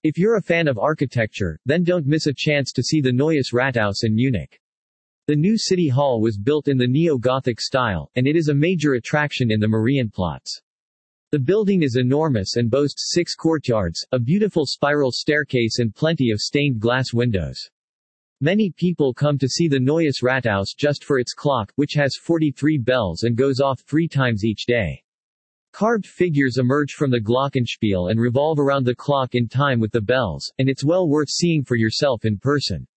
If you're a fan of architecture, then don't miss a chance to see the Neues Rathaus in Munich. The new city hall was built in the neo-Gothic style, and it is a major attraction in the Marienplatz. The building is enormous and boasts 6 courtyards, a beautiful spiral staircase and plenty of stained glass windows. Many people come to see the Neues Rathaus just for its clock, which has 43 bells and goes off 3 times each day. Carved figures emerge from the glockenspiel and revolve around the clock in time with the bells, and it's well worth seeing for yourself in person.